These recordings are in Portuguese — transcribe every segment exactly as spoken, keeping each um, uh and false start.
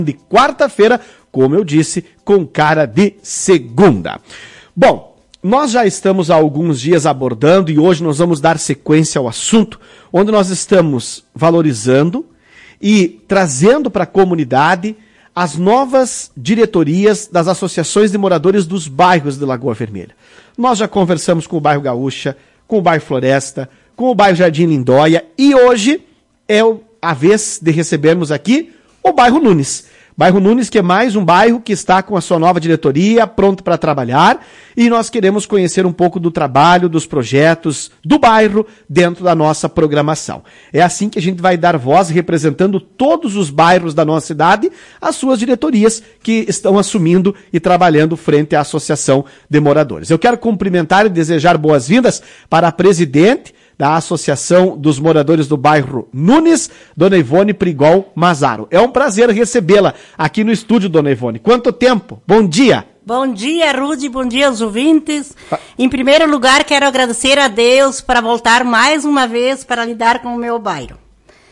de quarta-feira, como eu disse, com cara de segunda. Bom, nós já estamos há alguns dias abordando e hoje nós vamos dar sequência ao assunto, onde nós estamos valorizando e trazendo para a comunidade as novas diretorias das associações de moradores dos bairros de Lagoa Vermelha. Nós já conversamos com o bairro Gaúcha, com o bairro Floresta, com o bairro Jardim Lindóia e hoje é a vez de recebermos aqui o bairro Nunes. Bairro Nunes, que é mais um bairro que está com a sua nova diretoria, pronto para trabalhar, e nós queremos conhecer um pouco do trabalho, dos projetos do bairro dentro da nossa programação. É assim que a gente vai dar voz, representando todos os bairros da nossa cidade, as suas diretorias que estão assumindo e trabalhando frente à Associação de Moradores. Eu quero cumprimentar e desejar boas-vindas para a presidente da Associação dos Moradores do Bairro Nunes, Dona Ivone Prigol Mazaro. É um prazer recebê-la aqui no estúdio, Dona Ivone. Quanto tempo? Bom dia! Bom dia, Rudy, bom dia aos ouvintes. Em primeiro lugar, quero agradecer a Deus para voltar mais uma vez para lidar com o meu bairro.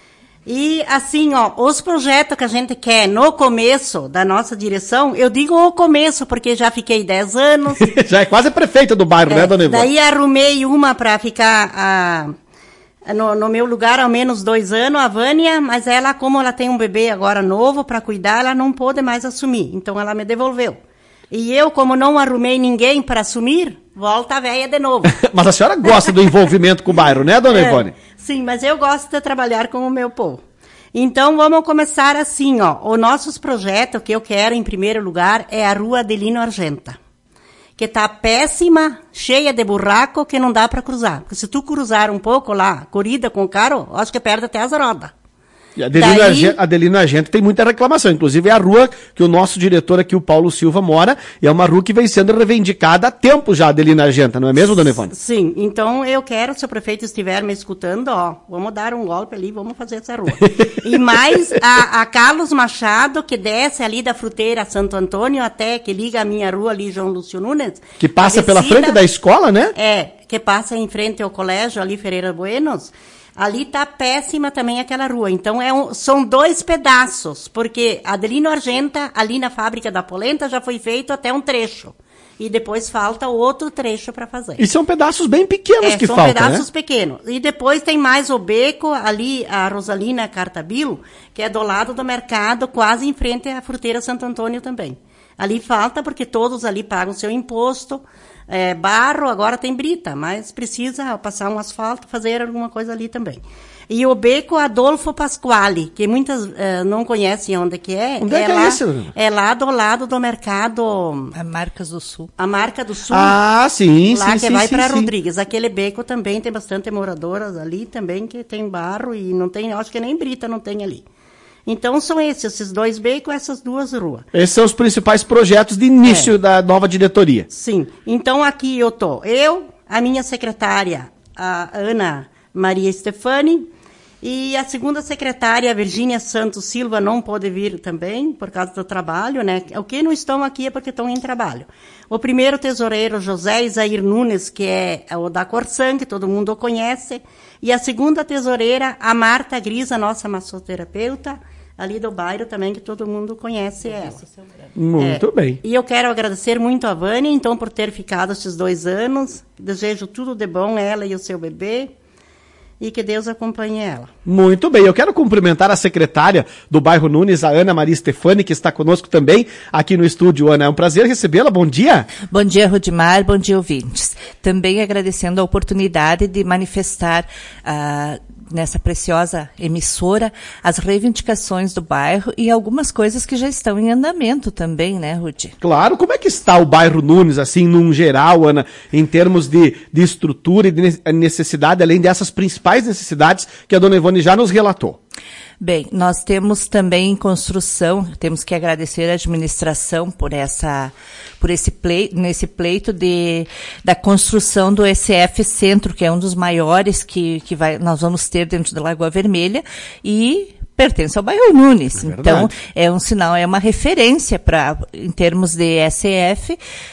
E assim, ó, os projetos que a gente quer no começo da nossa direção, eu digo o começo porque já fiquei dez anos. Já é quase prefeita do bairro, é, né, Dona Ivone? Daí arrumei uma para ficar ah, no, no meu lugar ao menos dois anos, a Vânia, mas ela, como ela tem um bebê agora novo para cuidar, ela não pôde mais assumir, então ela me devolveu. E eu, como não arrumei ninguém para assumir, volta a véia de novo. Mas a senhora gosta do envolvimento com o bairro, né, Dona é, Ivone? Sim, mas eu gosto de trabalhar com o meu povo. Então, vamos começar assim, ó. Os nossos projetos que eu quero, em primeiro lugar, é a Rua Adelino Argenta, que tá péssima, cheia de buraco, que não dá para cruzar. Porque se tu cruzar um pouco lá, corrida com o carro, acho que perde até as rodas. E Adelino, Daí... Argenta, Adelino Argenta tem muita reclamação, inclusive é a rua que o nosso diretor aqui, o Paulo Silva, mora, e é uma rua que vem sendo reivindicada há tempo já, Adelino Argenta, não é mesmo, Dona Ivone? Sim, então eu quero, se o prefeito estiver me escutando, ó, vamos dar um golpe ali, vamos fazer essa rua. E mais a, a Carlos Machado, que desce ali da Fruteira Santo Antônio até, que liga a minha rua ali, João Lúcio Nunes. Que passa pela frente da escola, né? É, que passa em frente ao colégio ali, Ferreira Buenos. Ali tá péssima também aquela rua. Então, é um, são dois pedaços, porque Adelino Argenta, ali na fábrica da polenta, já foi feito até um trecho. E depois falta outro trecho para fazer. E são pedaços bem pequenos é, que são faltam, pedaços né? pequenos. E depois tem mais o beco, ali, a Rosalina Cartabilo, que é do lado do mercado, quase em frente à Fruteira Santo Antônio também. Ali falta, porque todos ali pagam seu imposto. É, barro, agora tem brita, mas precisa passar um asfalto, fazer alguma coisa ali também. E o beco Adolfo Pasquale, que muitas uh, não conhecem onde que é. Onde é, é que lá, é esse? É lá do lado do mercado... A Marcas do Sul. A Marca do Sul. Ah, sim, lá sim, que sim, vai sim, para sim. Rodrigues. Aquele beco também tem bastante moradoras ali também, que tem barro e não tem, acho que nem brita não tem ali. Então, são esses, esses dois becos, essas duas ruas. Esses são os principais projetos de início é. da nova diretoria. Sim. Então, aqui eu tô. Eu, a minha secretária, a Ana Maria Stefani, e a segunda secretária, a Virgínia Santos Silva, não pôde vir também, por causa do trabalho, né? O que não estão aqui é porque estão em trabalho. O primeiro tesoureiro, José Isair Nunes, que é o da Corsan, que todo mundo conhece. E a segunda tesoureira, a Marta Gris, a nossa massoterapeuta, ali do bairro também, que todo mundo conhece ela. Muito é, bem. E eu quero agradecer muito a Vânia, então, por ter ficado esses dois anos. Desejo tudo de bom a ela e o seu bebê. E que Deus acompanhe ela. Muito bem, eu quero cumprimentar a secretária do bairro Nunes, a Ana Maria Stefani, que está conosco também aqui no estúdio. Ana, é um prazer recebê-la, bom dia. Bom dia, Rudimar, bom dia, ouvintes. Também agradecendo a oportunidade de manifestar uh, nessa preciosa emissora as reivindicações do bairro e algumas coisas que já estão em andamento também, né, Rudy? Claro, como é que está o bairro Nunes, assim, num geral, Ana, em termos de, de estrutura e de necessidade, além dessas principais necessidades que a dona Ivone já nos relatou? Bem, nós temos também em construção, temos que agradecer a administração por essa, por esse pleito, nesse pleito de, da construção do S F Centro, que é um dos maiores que, que vai, nós vamos ter dentro da Lagoa Vermelha, e pertence ao bairro Nunes. É então, é um sinal, é uma referência para, em termos de S E F,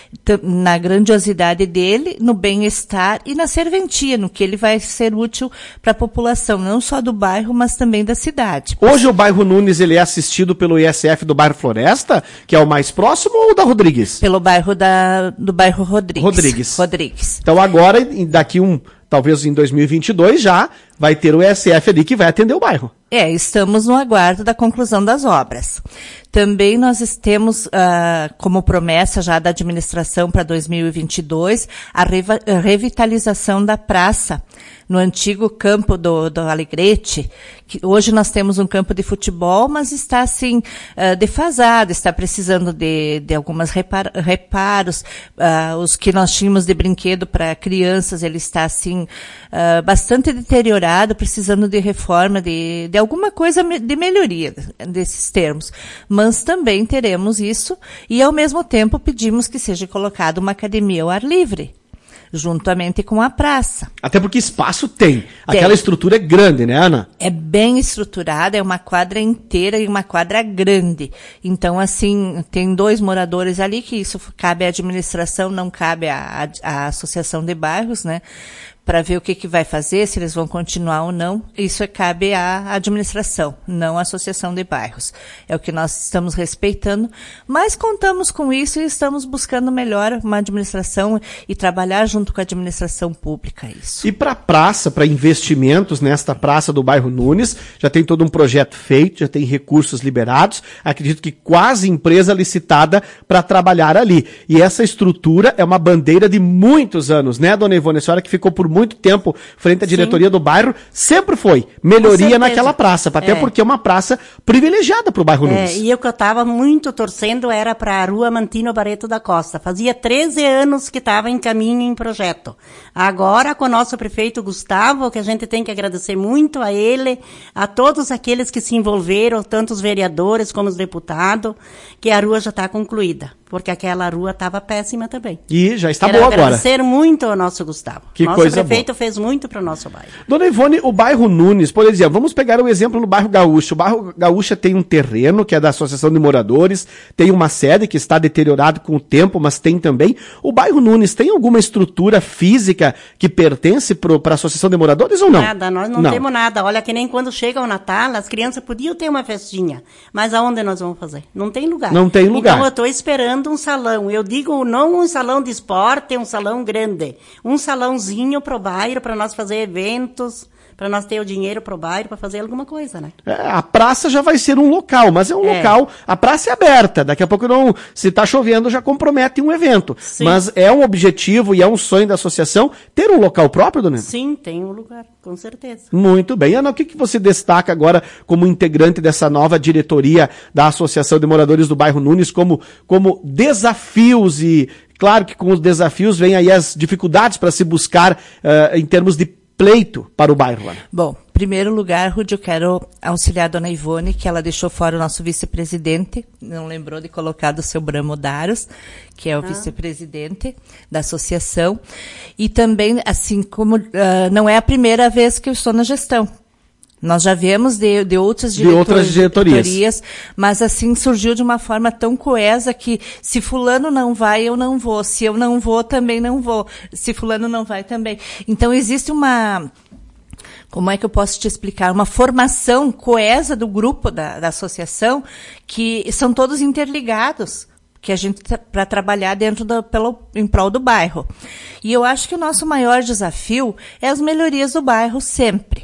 na grandiosidade dele, no bem-estar e na serventia, no que ele vai ser útil para a população, não só do bairro, mas também da cidade. Hoje o bairro Nunes ele é assistido pelo I S F do bairro Floresta, que é o mais próximo, ou da Rodrigues? Pelo bairro da, do bairro Rodrigues. Rodrigues. Rodrigues. Então agora, daqui um, talvez em dois mil e vinte e dois já, vai ter o I S F ali que vai atender o bairro. É, estamos no aguardo da conclusão das obras. Também nós temos, uh, como promessa já da administração para dois mil e vinte e dois, a reva- a revitalização da praça no antigo campo do, do Alegrete, que hoje nós temos um campo de futebol, mas está assim, uh, defasado, está precisando de, de algumas repar- reparos, uh, os que nós tínhamos de brinquedo para crianças, ele está assim, uh, bastante deteriorado, precisando de reforma, de, de alguma coisa de melhoria desses termos. Mas também teremos isso e ao mesmo tempo pedimos que seja colocada uma academia ao ar livre, juntamente com a praça. Até porque espaço tem. tem. Aquela estrutura é grande, né, Ana? É bem estruturada, é uma quadra inteira e uma quadra grande. Então, assim, tem dois moradores ali, que isso cabe à administração, não cabe à, à associação de bairros, né? Para ver o que, que vai fazer, se eles vão continuar ou não. Isso é, cabe à administração, não à associação de bairros. É o que nós estamos respeitando, mas contamos com isso e estamos buscando melhor uma administração e trabalhar junto com a administração pública isso. E para a praça, para investimentos nesta praça do bairro Nunes, já tem todo um projeto feito, já tem recursos liberados, acredito que quase empresa licitada para trabalhar ali. E essa estrutura é uma bandeira de muitos anos, né, dona Ivone? A senhora que ficou por muito tempo frente à diretoria Sim. do bairro, sempre foi melhoria naquela praça, até é. porque é uma praça privilegiada para o bairro Nunes. É, e o que eu estava muito torcendo era para a Rua Mantino Barreto da Costa. Fazia treze anos que estava em caminho, em projeto. Agora, com o nosso prefeito Gustavo, que a gente tem que agradecer muito a ele, a todos aqueles que se envolveram, tanto os vereadores como os deputados, que a rua já está concluída. Porque aquela rua estava péssima também. E já está Quero boa agora. agradecer muito ao nosso Gustavo. Que nosso coisa prefeito boa. fez muito para o nosso bairro. Dona Ivone, o bairro Nunes, por exemplo, vamos pegar o exemplo no bairro Gaúcho. O bairro Gaúcha tem um terreno, que é da Associação de Moradores, tem uma sede que está deteriorado com o tempo, mas tem também. O bairro Nunes tem alguma estrutura física que pertence para a Associação de Moradores ou não? Nada, nós não, não temos nada. Olha, que nem quando chega o Natal, as crianças podiam ter uma festinha, mas aonde nós vamos fazer? Não tem lugar. Não tem lugar. Então eu estou esperando um salão. Eu digo não um salão de esporte, um salão grande. Um salãozinho pro bairro, para nós fazer eventos, para nós ter o dinheiro pro bairro, para fazer alguma coisa, né? É, a praça já vai ser um local, mas é um é. local, a praça é aberta, daqui a pouco não, se tá chovendo já compromete um evento. Sim. Mas é um objetivo e é um sonho da associação ter um local próprio, dona? Sim, tem um lugar, com certeza. Muito bem. Ana, o que, que você destaca agora como integrante dessa nova diretoria da Associação de Moradores do Bairro Nunes como, como desafios e, claro que com os desafios vem aí as dificuldades para se buscar uh, em termos de pleito para o bairro, Ana? Bom, em primeiro lugar, Rudy, eu quero auxiliar a dona Ivone, que ela deixou fora o nosso vice-presidente, não lembrou de colocar do seu Bramo Daros, que é o ah. vice-presidente da associação. E também, assim como, uh, não é a primeira vez que eu estou na gestão. Nós já viemos de, de outras de outras diretorias. diretorias, mas assim surgiu de uma forma tão coesa que se fulano não vai, eu não vou. Se eu não vou, também não vou. Se fulano não vai, também. Então existe uma, como é que eu posso te explicar? Uma formação coesa do grupo da, da associação, que são todos interligados, que a gente para trabalhar dentro da, pelo, em prol do bairro. E eu acho que o nosso maior desafio é as melhorias do bairro sempre.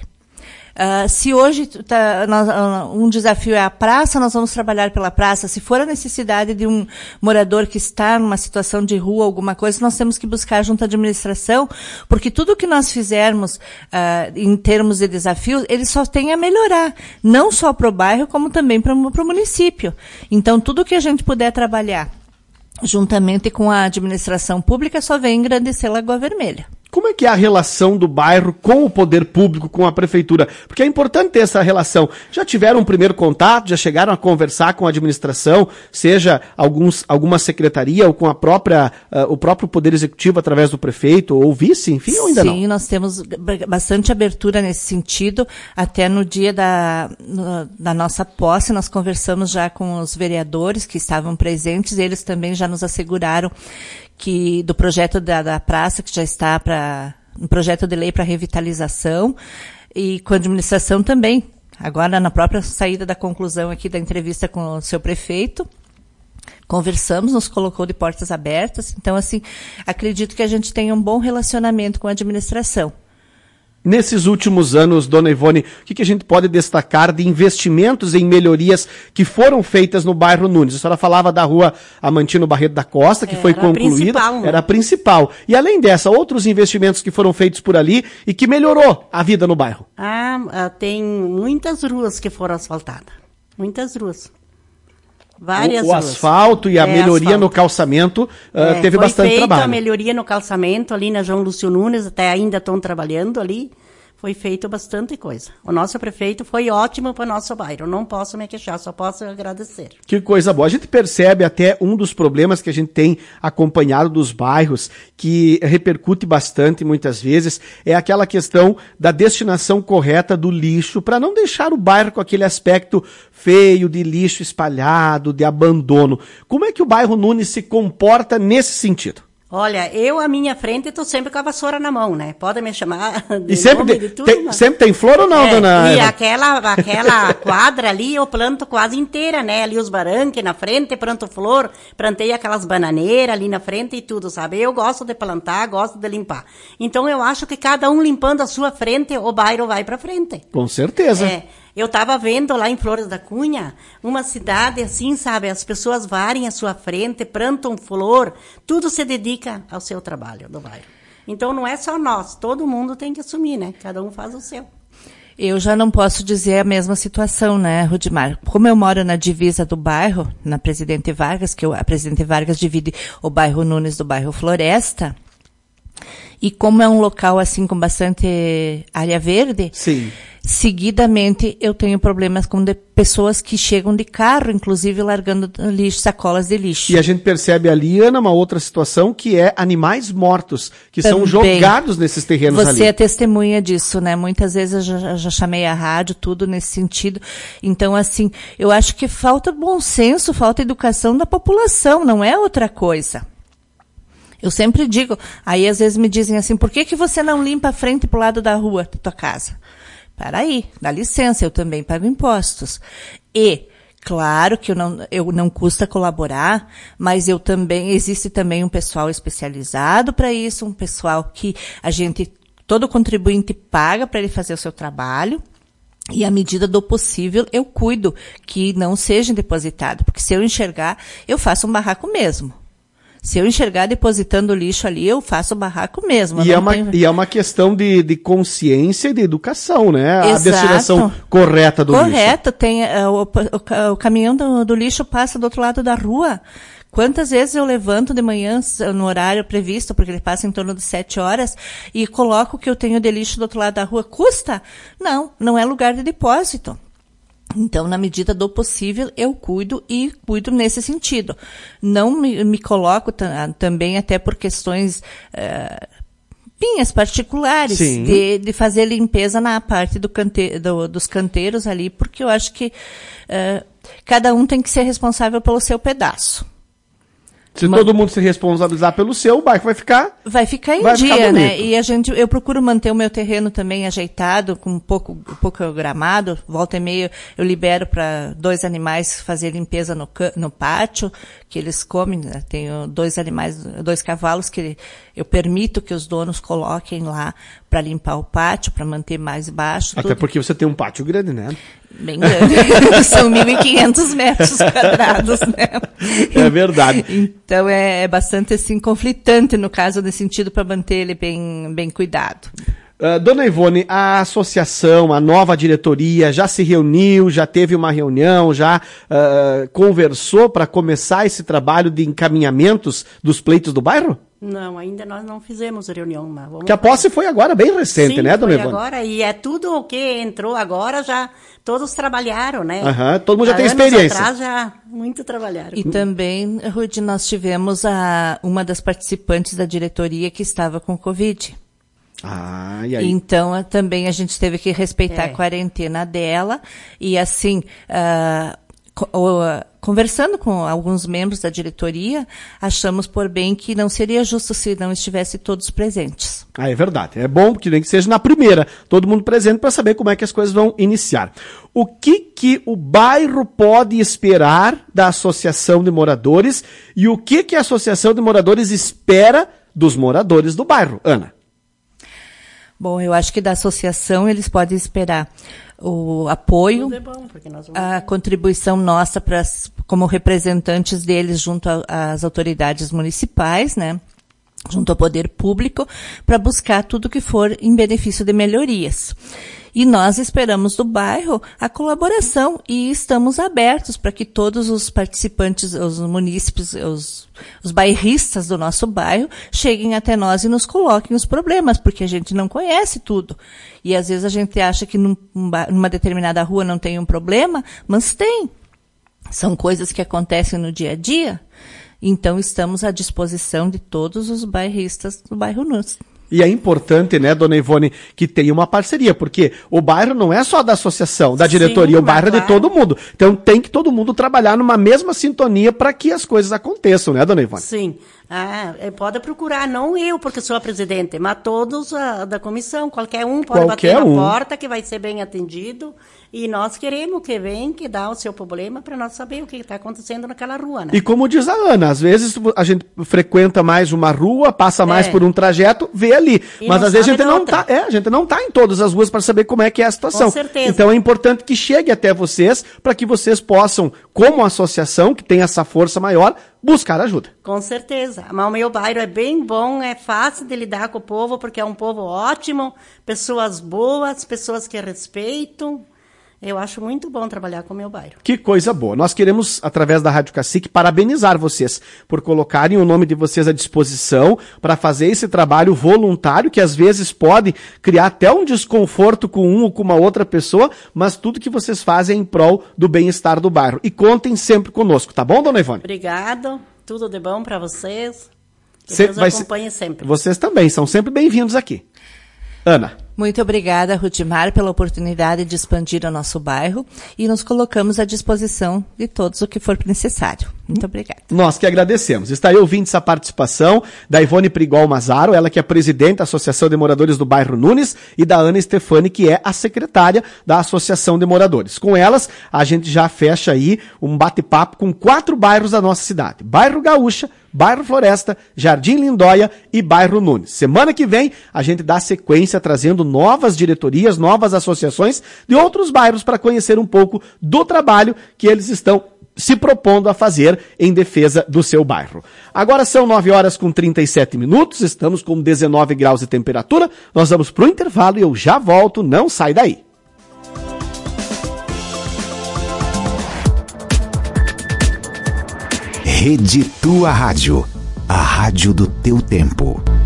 Uh, se hoje tá, nós, uh, um desafio é a praça, nós vamos trabalhar pela praça. Se for a necessidade de um morador que está numa situação de rua, alguma coisa, nós temos que buscar junto à administração, porque tudo que nós fizermos uh, em termos de desafios, ele só tem a melhorar, não só para o bairro, como também para o município. Então, tudo que a gente puder trabalhar juntamente com a administração pública só vem engrandecer Lagoa Vermelha. Como é que é a relação do bairro com o poder público, com a prefeitura? Porque é importante ter essa relação. Já tiveram um primeiro contato, já chegaram a conversar com a administração, seja alguns, alguma secretaria ou com a própria, uh, o próprio poder executivo através do prefeito ou vice, enfim, ou ainda Sim, não? Sim, nós temos bastante abertura nesse sentido. Até no dia da, no, da nossa posse, nós conversamos já com os vereadores que estavam presentes, e eles também já nos asseguraram que do projeto da, da praça, que já está para um projeto de lei para revitalização, e com a administração também. Agora, na própria saída da conclusão aqui da entrevista com o seu prefeito, conversamos, nos colocou de portas abertas. Então, assim, acredito que a gente tem um bom relacionamento com a administração. Nesses últimos anos, dona Ivone, o que, que a gente pode destacar de investimentos em melhorias que foram feitas no bairro Nunes? A senhora falava da rua Amantino Barreto da Costa, que era foi concluída, a era a principal. E além dessa, outros investimentos que foram feitos por ali e que melhorou a vida no bairro? Ah, tem muitas ruas que foram asfaltadas. Muitas ruas. Várias o, o ruas. asfalto e a é, melhoria asfalto. no calçamento uh, é, teve bastante trabalho. Foi feita a melhoria no calçamento ali na João Lúcio Nunes, até ainda estão trabalhando ali. Foi feito bastante coisa. O nosso prefeito foi ótimo para o nosso bairro. Não posso me queixar, só posso agradecer. Que coisa boa. A gente percebe até um dos problemas que a gente tem acompanhado dos bairros, que repercute bastante muitas vezes, é aquela questão da destinação correta do lixo, para não deixar o bairro com aquele aspecto feio de lixo espalhado, de abandono. Como é que o bairro Nunes se comporta nesse sentido? Olha, eu, à minha frente, estou sempre com a vassoura na mão, né? Pode me chamar de e sempre nome tem, de tudo, tem, mas... sempre tem flor ou não, é, dona E Eva? aquela, aquela quadra ali eu planto quase inteira, né? Ali os baranques na frente, planto flor, plantei aquelas bananeiras ali na frente e tudo, sabe? Eu gosto de plantar, gosto de limpar. Então eu acho que cada um limpando a sua frente, o bairro vai para frente. Com certeza. É. Eu estava vendo lá em Flores da Cunha, uma cidade assim, sabe? As pessoas varem à sua frente, plantam flor, tudo se dedica ao seu trabalho do bairro. Então não é só nós, todo mundo tem que assumir, né? Cada um faz o seu. Eu já não posso dizer a mesma situação, né, Rudimar? Como eu moro na divisa do bairro, na Presidente Vargas, que eu, a Presidente Vargas divide o bairro Nunes do bairro Floresta, e como é um local assim com bastante área verde, sim. Seguidamente eu tenho problemas com de pessoas que chegam de carro, inclusive largando lixo, sacolas de lixo. E a gente percebe ali, Ana, uma outra situação que é animais mortos, que Também. são jogados nesses terrenos Você ali. Você é testemunha disso, né? Muitas vezes eu já, já chamei a rádio, tudo nesse sentido. Então, assim, eu acho que falta bom senso, falta educação da população, não é outra coisa. Eu sempre digo, aí às vezes me dizem assim, por que que você não limpa a frente pro lado da rua da tua casa? Para aí, dá licença, eu também pago impostos. E, claro que eu não, eu não custa colaborar, mas eu também, existe também um pessoal especializado para isso, um pessoal que a gente, todo contribuinte paga para ele fazer o seu trabalho. E à medida do possível, eu cuido que não seja depositado, porque se eu enxergar, eu faço um barraco mesmo. Se eu enxergar depositando lixo ali, eu faço barraco mesmo. E é, uma, tenho... e é uma questão de, de consciência e de educação, né? Exato. A destinação correta do Correta, lixo. Correta. Tem, uh, o, o, o caminhão do, do lixo passa do outro lado da rua. Quantas vezes eu levanto de manhã no horário previsto, porque ele passa em torno de sete horas, e coloco o que eu tenho de lixo do outro lado da rua? Custa? Não, não é lugar de depósito. Então, na medida do possível, eu cuido e cuido nesse sentido. Não me, me coloco também até por questões uh, minhas particulares de, de fazer limpeza na parte do cante, do, dos canteiros ali, porque eu acho que uh, cada um tem que ser responsável pelo seu pedaço. Se Man... todo mundo se responsabilizar pelo seu, o bairro vai ficar... Vai ficar em vai dia, ficar né? E a gente, eu procuro manter o meu terreno também ajeitado, com um pouco, um pouco gramado. Volta e meia eu libero para dois animais fazer limpeza no, no pátio, que eles comem, né? Tenho dois animais, dois cavalos que eu permito que os donos coloquem lá para limpar o pátio, para manter mais baixo. Até tudo. Porque você tem um pátio grande, né? Bem grande. São mil e quinhentos metros quadrados, né? É verdade. Então é, é bastante assim conflitante no caso nesse sentido para manter ele bem, bem cuidado. Uh, dona Ivone, a associação, a nova diretoria já se reuniu, já teve uma reunião, já uh, conversou para começar esse trabalho de encaminhamentos dos pleitos do bairro? Não, ainda nós não fizemos reunião. Mas vamos Porque a posse foi agora, bem recente, Sim, né, dona foi Ivone? agora, e é tudo o que entrou agora, já todos trabalharam, né? Aham, todo mundo já Há tem anos experiência. atrás já muito trabalharam. E também, Rudy, nós tivemos a, uma das participantes da diretoria que estava com Covid. Ah, e aí? Então, a- também a gente teve que respeitar É. a quarentena dela. E assim, ah, co- o- ah, conversando com alguns membros da diretoria, achamos por bem que não seria justo se não estivesse todos presentes. Ah, é verdade. É bom que nem que seja na primeira, todo mundo presente para saber como é que as coisas vão iniciar. O que que o bairro pode esperar da Associação de Moradores e o que que a Associação de Moradores espera dos moradores do bairro? Ana. Bom, eu acho que da associação eles podem esperar o apoio, Tudo é bom, porque nós vamos... a contribuição nossa para como representantes deles junto a- às autoridades municipais, né? Junto ao poder público, para buscar tudo que for em benefício de melhorias. E nós esperamos do bairro a colaboração e estamos abertos para que todos os participantes, os munícipes, os, os bairristas do nosso bairro cheguem até nós e nos coloquem os problemas, porque a gente não conhece tudo. E às vezes a gente acha que num, numa determinada rua não tem um problema, mas tem. São coisas que acontecem no dia a dia. Então, estamos à disposição de todos os bairristas do bairro Nunes. E é importante, né, dona Ivone, que tenha uma parceria, porque o bairro não é só da associação, da diretoria, Sim, o bairro é de claro. todo mundo. Então tem que todo mundo trabalhar numa mesma sintonia para que as coisas aconteçam, né, dona Ivone? Sim. Ah, é, pode procurar, não eu, porque sou a presidente, mas todos a, da comissão, qualquer um pode Qualquer bater um. na porta, que vai ser bem atendido. E nós queremos que venha, que dá o seu problema, para nós saber o que está acontecendo naquela rua, né? E como diz a Ana, às vezes a gente frequenta mais uma rua, passa mais É. por um trajeto, vê ali. E Mas não às vezes a sabe gente da não outra. tá, é, a gente não tá em todas as ruas para saber como é que é a situação. Com certeza. Então é importante que chegue até vocês para que vocês possam, como associação que tem essa força maior, buscar ajuda. Com certeza. Mas o meu bairro é bem bom, é fácil de lidar com o povo, porque é um povo ótimo, pessoas boas, pessoas que respeitam. Eu acho muito bom trabalhar com o meu bairro. Que coisa boa. Nós queremos, através da Rádio Cacique, parabenizar vocês por colocarem o nome de vocês à disposição para fazer esse trabalho voluntário, que às vezes pode criar até um desconforto com um ou com uma outra pessoa, mas tudo que vocês fazem é em prol do bem-estar do bairro. E contem sempre conosco, tá bom, dona Ivone? Obrigado. Tudo de bom para vocês. Que Cê Deus vai acompanhe ser- sempre. Vocês também, são sempre bem-vindos aqui. Ana. Muito obrigada, Rudimar, pela oportunidade de expandir o nosso bairro e nos colocamos à disposição de todos o que for necessário. Muito obrigada. Nós que agradecemos. Está aí ouvindo essa participação da Ivone Prigol Mazaro, ela que é presidente da Associação de Moradores do Bairro Nunes, e da Ana Stefani, que é a secretária da Associação de Moradores. Com elas, a gente já fecha aí um bate-papo com quatro bairros da nossa cidade. Bairro Gaúcha, Bairro Floresta, Jardim Lindóia e Bairro Nunes. Semana que vem, a gente dá sequência trazendo novas diretorias, novas associações de outros bairros para conhecer um pouco do trabalho que eles estão se propondo a fazer em defesa do seu bairro. Agora são nove horas com trinta e sete minutos, estamos com dezenove graus de temperatura, nós vamos para o intervalo e eu já volto, não sai daí. Rede Tua Rádio, a rádio do teu tempo.